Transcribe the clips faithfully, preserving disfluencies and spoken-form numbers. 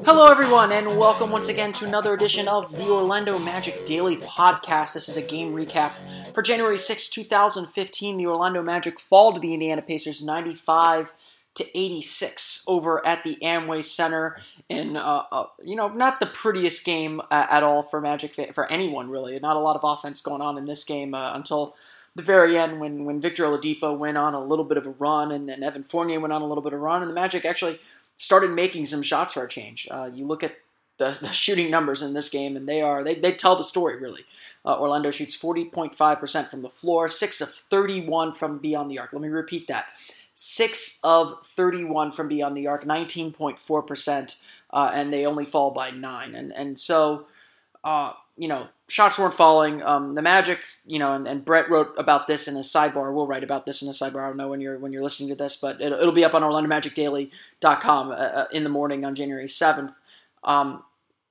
Hello, everyone, and welcome once again to another edition of the Orlando Magic Daily Podcast. This is a game recap for January sixth, twenty fifteen. The Orlando Magic fall to the Indiana Pacers ninety-five to eighty-six over at the Amway Center in, uh, uh, you know, not the prettiest game uh, at all for Magic, for anyone, really. Not a lot of offense going on in this game uh, until the very end when, when Victor Oladipo went on a little bit of a run and, and Evan Fournier went on a little bit of a run, and the Magic actually started making some shots for a change. Uh, you look at the, the shooting numbers in this game, and they are they, they tell the story, really. Uh, Orlando shoots forty point five percent from the floor, six of thirty-one from beyond the arc. Let me repeat that. six of thirty-one from beyond the arc, nineteen point four percent, uh, and they only fall by nine. And and so, uh, you know, shots weren't falling. Um, the Magic, you know, and, and Brett wrote about this in a sidebar. We'll write about this in a sidebar. I don't know when you're when you're listening to this, but it'll, it'll be up on Orlando Magic Daily dot com uh, in the morning on January seventh. Um,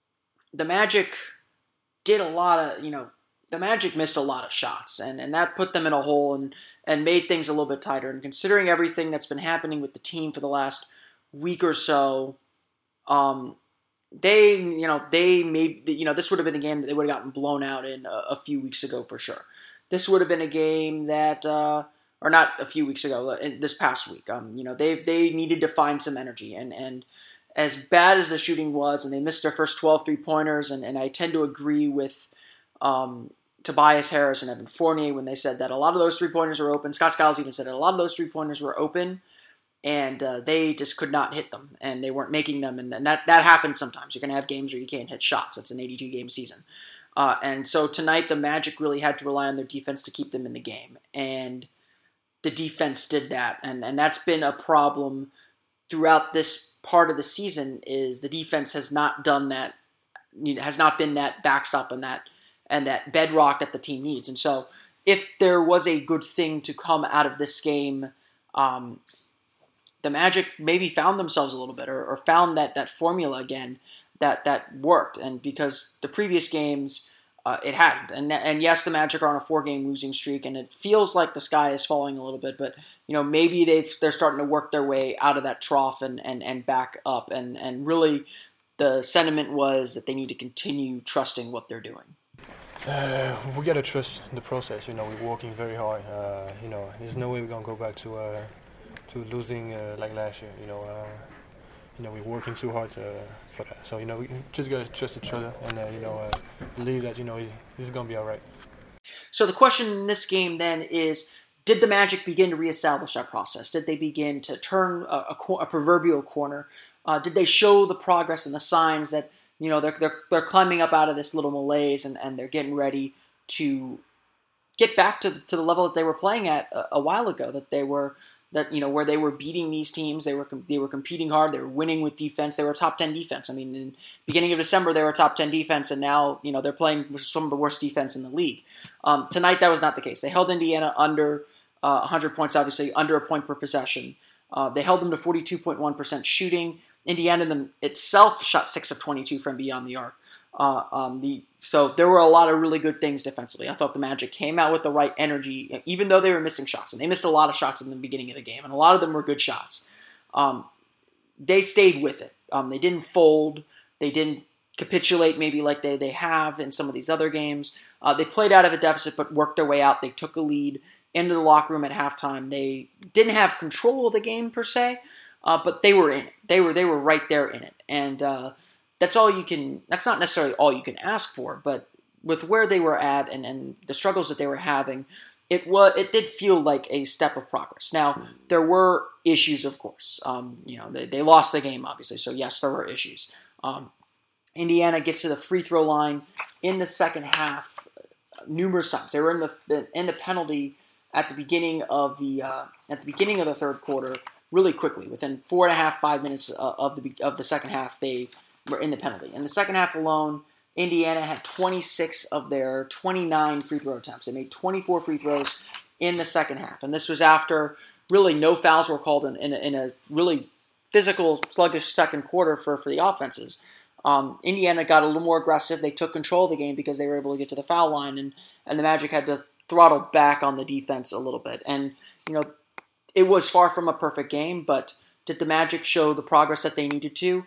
the Magic did a lot of, you know, the Magic missed a lot of shots, and, and that put them in a hole and, and made things a little bit tighter. And considering everything that's been happening with the team for the last week or so, um, They, you know, they made, you know, this would have been a game that they would have gotten blown out in a, a few weeks ago for sure. This would have been a game that, uh, or not a few weeks ago, this past week. Um, you know, they they needed to find some energy, and and as bad as the shooting was, and they missed their first twelve three-pointers, and, and I tend to agree with um, Tobias Harris and Evan Fournier when they said that a lot of those three-pointers were open. Scott Skiles even said that a lot of those three-pointers were open, and uh, they just could not hit them, and they weren't making them, and, and that, that happens sometimes. You're going to have games where you can't hit shots. It's an eighty-two game season. Uh, and so tonight, the Magic really had to rely on their defense to keep them in the game, and the defense did that, and, and that's been a problem throughout this part of the season, is the defense has not done that, you know, has not been that backstop and that, and that bedrock that the team needs. And so if there was a good thing to come out of this game, um, the Magic maybe found themselves a little bit, or, or found that, that formula again that, that worked. And because the previous games, uh, it hadn't. And and yes, the Magic are on a four-game losing streak, and it feels like the sky is falling a little bit. But you know, maybe they've they're starting to work their way out of that trough and and, and back up. And and really, the sentiment was that they need to continue trusting what they're doing. Uh, we gotta trust the process. You know, we're working very hard. Uh, you know, there's no way we're gonna go back to. Uh, to losing uh, like last year, you know, uh, you know, we're working too hard uh, for that. So, you know, we just gotta trust each other and, uh, you know, uh, believe that, you know, this is gonna be all right. So the question in this game then is, did the Magic begin to reestablish that process? Did they begin to turn a, a, a proverbial corner? Uh, did they show the progress and the signs that, you know, they're they're, they're climbing up out of this little malaise, and, and they're getting ready to get back to, to the level that they were playing at a, a while ago, that they were that, you know, where they were beating these teams, they were they were competing hard, they were winning with defense, they were a top ten defense. I mean, in the beginning of December, they were a top ten defense, and now, you know, they're playing with some of the worst defense in the league. Um, tonight, that was not the case. They held Indiana under uh, one hundred points, obviously, under a point per possession. Uh, they held them to forty-two point one percent shooting. Indiana them itself shot six of twenty-two from beyond the arc. Uh, um, the so there were a lot of really good things defensively. I thought the Magic came out with the right energy, even though they were missing shots, and they missed a lot of shots in the beginning of the game, and a lot of them were good shots. Um, they stayed with it. Um, they didn't fold. They didn't capitulate maybe like they, they have in some of these other games. Uh, they played out of a deficit, but worked their way out. They took a lead into the locker room at halftime. They didn't have control of the game per se, uh, but they were in it. They were they were right there in it, and uh, That's all you can. That's not necessarily all you can ask for, but with where they were at and, and the struggles that they were having, it was it did feel like a step of progress. Now there were issues, of course. Um, you know, they, they lost the game, obviously, so yes, there were issues. Um, Indiana gets to the free throw line in the second half numerous times. They were in the, the in the penalty at the beginning of the uh, at the beginning of the third quarter, really quickly. Within four and a half, five minutes of the of the second half, they were in the penalty. In the second half alone, Indiana had twenty-six of their twenty-nine free throw attempts. They made twenty-four free throws in the second half. And this was after really no fouls were called in, in, a, in a really physical, sluggish second quarter for, for the offenses. Um, Indiana got a little more aggressive. They took control of the game because they were able to get to the foul line, and, and the Magic had to throttle back on the defense a little bit. And, you know, it was far from a perfect game, but did the Magic show the progress that they needed to?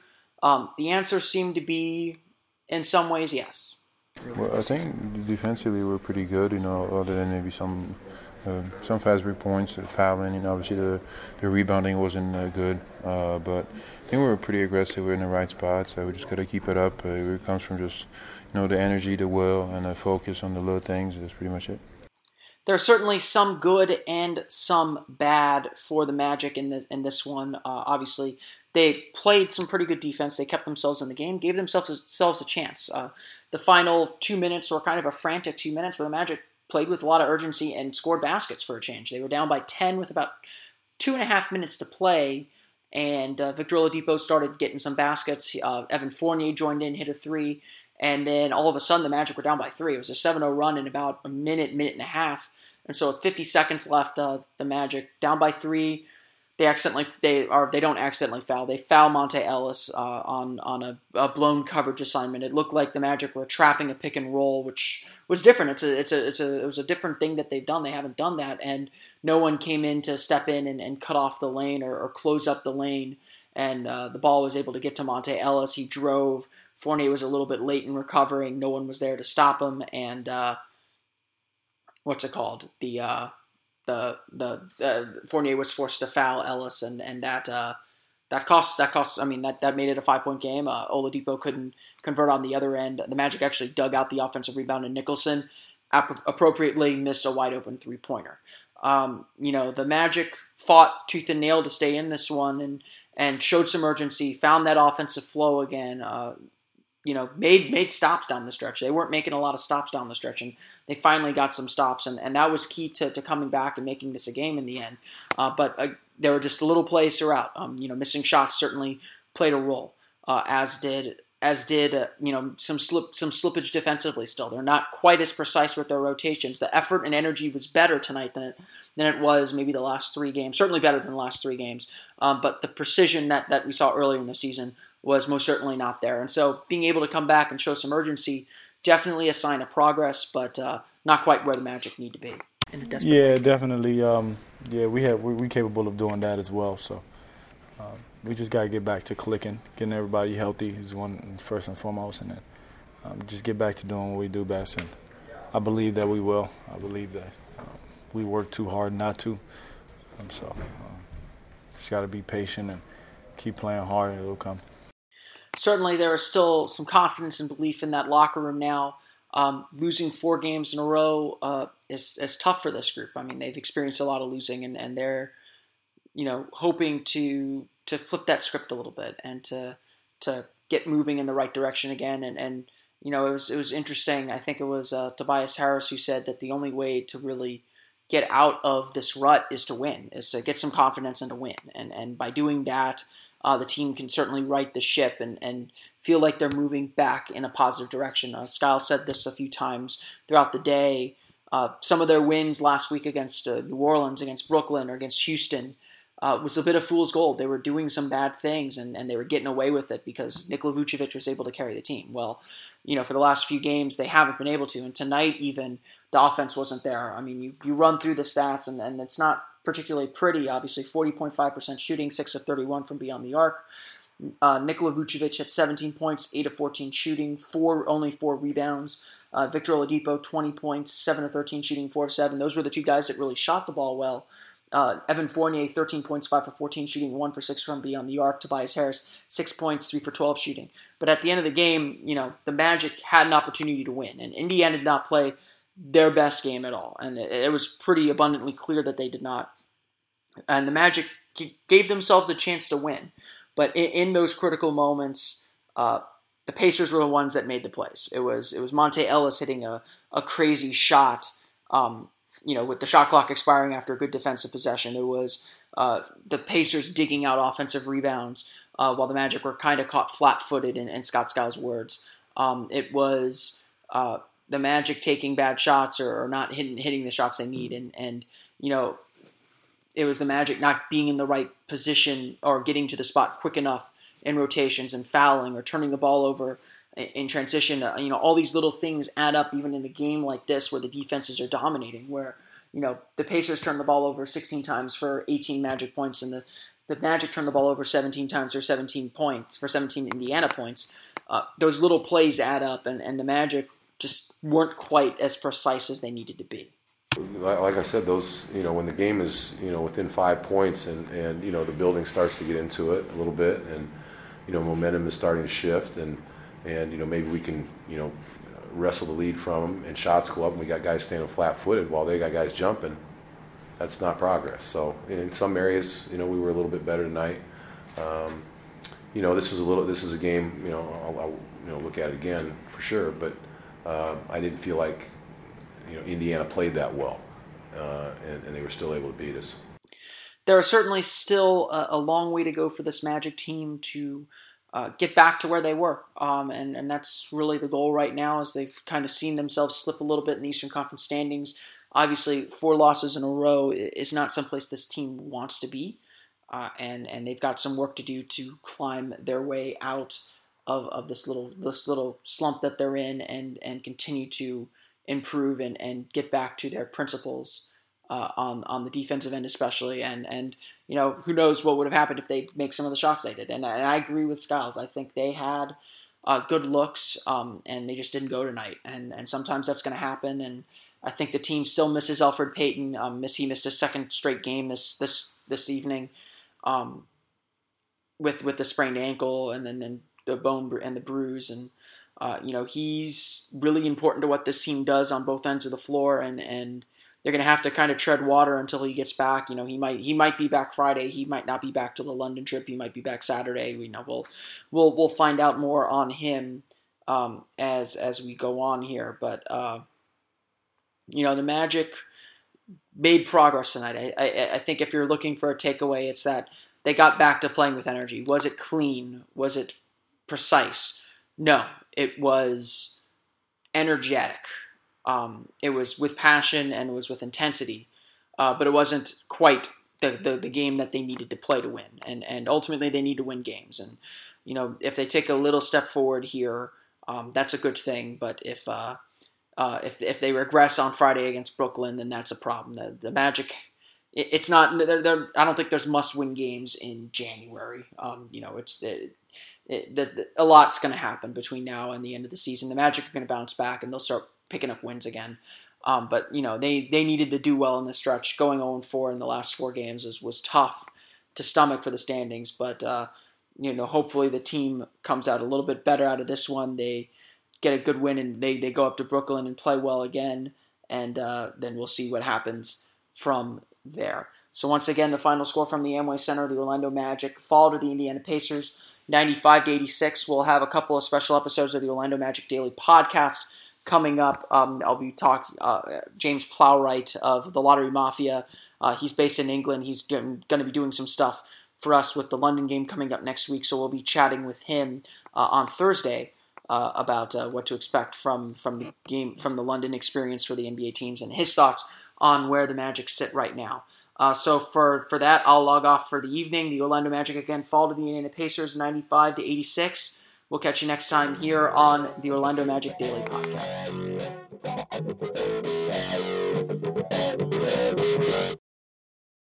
Um, the answer seemed to be, in some ways, yes. Well, I think defensively we're pretty good, you know, other than maybe some uh, some fast break points, uh, fouling, and obviously the, the rebounding wasn't uh, good. Uh, but I think we were pretty aggressive. We're in the right spots. So we just got to keep it up. Uh, it comes from just, you know, the energy, the will, and the focus on the little things. That's pretty much it. There's certainly some good and some bad for the Magic in this, in this one. Uh, obviously, they played some pretty good defense. They kept themselves in the game, gave themselves, themselves a chance. Uh, the final two minutes were kind of a frantic two minutes where the Magic played with a lot of urgency and scored baskets for a change. They were down by ten with about two and a half minutes to play, and uh, Victor Oladipo started getting some baskets. Uh, Evan Fournier joined in, hit a three, and then all of a sudden the Magic were down by three. It was a seven oh run in about a minute, minute and a half. And so with fifty seconds left, uh, the Magic down by three. They accidentally they are they don't accidentally foul. They foul Monte Ellis uh, on on a, a blown coverage assignment. It looked like the Magic were trapping a pick and roll, which was different. It's a it's a it's a it was a different thing that they've done. They haven't done that, and no one came in to step in and, and cut off the lane or, or close up the lane. And uh, the ball was able to get to Monte Ellis. He drove. Fournier was a little bit late in recovering. No one was there to stop him, and uh, what's it called? The uh, the the uh, Fournier was forced to foul Ellis, and and that uh, that cost that cost. I mean that, that made it a five point game. Uh, Oladipo couldn't convert on the other end. The Magic actually dug out the offensive rebound, and Nicholson ap- appropriately missed a wide open three pointer. Um, you know the Magic fought tooth and nail to stay in this one, and and showed some urgency. Found that offensive flow again. Uh, You know, made made stops down the stretch. They weren't making a lot of stops down the stretch, and they finally got some stops, and, and that was key to, to coming back and making this a game in the end. Uh, but uh, there were just little plays throughout. Um, you know, missing shots certainly played a role, uh, as did as did uh, you know some slip some slippage defensively. Still, they're not quite as precise with their rotations. The effort and energy was better tonight than it than it was maybe the last three games. Certainly better than the last three games. Um, but the precision that that we saw earlier in the season was most certainly not there. And so being able to come back and show some urgency, definitely a sign of progress, but uh, not quite where the Magic need to be. In a desperate yeah, way. definitely. Um, yeah, we have we we capable of doing that as well. So um, we just got to get back to clicking, getting everybody healthy is one first and foremost, and then um, just get back to doing what we do best. And I believe that we will. I believe that um, we work too hard not to. Um, so um, just got to be patient and keep playing hard, and it'll come. Certainly there is still some confidence and belief in that locker room now. Um, losing four games in a row uh, is, is tough for this group. I mean, they've experienced a lot of losing, and, and they're, you know, hoping to to flip that script a little bit and to to get moving in the right direction again. And, and you know, it was it was interesting. I think it was uh, Tobias Harris who said that the only way to really get out of this rut is to win, is to get some confidence and to win. And and by doing that, Uh, the team can certainly right the ship and, and feel like they're moving back in a positive direction. Uh, Skiles said this a few times throughout the day. Uh, some of their wins last week against uh, New Orleans, against Brooklyn, or against Houston uh, was a bit of fool's gold. They were doing some bad things, and, and they were getting away with it because Nikola Vucevic was able to carry the team. Well, you know, for the last few games, they haven't been able to. And tonight, even, the offense wasn't there. I mean, you, you run through the stats, and, and it's not particularly pretty. Obviously, forty point five percent shooting, six of thirty-one from beyond the arc. Uh, Nikola Vucevic had seventeen points, eight of fourteen shooting, four only four rebounds. Uh, Victor Oladipo, twenty points, seven of thirteen shooting, four of seven. Those were the two guys that really shot the ball well. Uh, Evan Fournier, thirteen points, five for fourteen shooting, one for six from beyond the arc. Tobias Harris, six points, three for twelve shooting. But at the end of the game, you know, the Magic had an opportunity to win, and Indiana did not play their best game at all. And it, it was pretty abundantly clear that they did not. And the Magic gave themselves a chance to win. But in, in those critical moments, uh, the Pacers were the ones that made the plays. It was it was Monte Ellis hitting a, a crazy shot, um, you know, with the shot clock expiring after a good defensive possession. It was uh, the Pacers digging out offensive rebounds uh, while the Magic were kind of caught flat-footed, in, in Scott Skiles' words. Um, it was uh, the Magic taking bad shots or, or not hitting, hitting the shots they need. And, and you know, it was the Magic not being in the right position or getting to the spot quick enough in rotations and fouling or turning the ball over in transition. You know, all these little things add up even in a game like this where the defenses are dominating, where, you know, the Pacers turned the ball over sixteen times for eighteen Magic points, and the, the Magic turned the ball over seventeen times for seventeen points, for seventeen Indiana points. Uh, those little plays add up, and, and the Magic just weren't quite as precise as they needed to be. Like I said, those, you know, when the game is, you know, within five points and, and, you know, the building starts to get into it a little bit and, you know, momentum is starting to shift and, and you know, maybe we can, you know, wrestle the lead from them and shots go up and we got guys standing flat-footed while they got guys jumping. That's not progress. So in some areas, you know, we were a little bit better tonight. Um, you know, this was a little, this is a game, you know, I'll, I'll you know, look at it again for sure, but uh, I didn't feel like, you know, Indiana played that well, uh, and, and they were still able to beat us. There is certainly still a, a long way to go for this Magic team to uh, get back to where they were, um, and, and that's really the goal right now as they've kind of seen themselves slip a little bit in the Eastern Conference standings. Obviously, four losses in a row is not someplace this team wants to be, uh, and, and they've got some work to do to climb their way out of, of this little this little slump that they're in and, and continue to improve and, and get back to their principles uh, on on the defensive end especially. And, and you know, who knows what would have happened if they make some of the shots they did. And, and I agree with Skiles. I think they had uh, good looks um, and they just didn't go tonight. And, and sometimes that's going to happen. And I think the team still misses Elfrid Payton. Um, miss, he missed a second straight game this this this evening um, with with the sprained ankle and then, then the bone bru- and the bruise. And Uh, you know, he's really important to what this team does on both ends of the floor, and, and they're going to have to kind of tread water until he gets back. You know, he might he might be back Friday. He might not be back till the London trip. He might be back Saturday. We know we'll we'll we'll find out more on him um, as as we go on here. But uh, you know, the Magic made progress tonight. I, I I think if you're looking for a takeaway, it's that they got back to playing with energy. Was it clean? Was it precise? No, it was energetic. Um, it was with passion and it was with intensity, uh, but it wasn't quite the, the the game that they needed to play to win. And and ultimately, they need to win games. And you know, if they take a little step forward here, um, that's a good thing. But if uh, uh, if if they regress on Friday against Brooklyn, then that's a problem. The the Magic. It, it's not. They're, they're, I don't think there's must-win games in January. Um, you know, it's. It, It, the, the, a lot's going to happen between now and the end of the season. The Magic are going to bounce back and they'll start picking up wins again. Um, but, you know, they, they needed to do well in this stretch. Going oh and four in the last four games was, was tough to stomach for the standings. But, uh, you know, hopefully the team comes out a little bit better out of this one. They get a good win and they, they go up to Brooklyn and play well again. And uh, then we'll see what happens from there. So once again, the final score from the Amway Center, the Orlando Magic fall to the Indiana Pacers, ninety-five to eighty-six. We'll have a couple of special episodes of the Orlando Magic Daily Podcast coming up. Um, I'll be talking uh, James Plowright of the Lottery Mafia. Uh, he's based in England. He's going to be doing some stuff for us with the London game coming up next week. So we'll be chatting with him uh, on Thursday uh, about uh, what to expect from from the game, from the London experience for the N B A teams, and his thoughts on where the Magic sit right now. Uh, so for, for that, I'll log off for the evening. The Orlando Magic again fall to the Indiana Pacers ninety-five to eighty-six. We'll catch you next time here on the Orlando Magic Daily Podcast.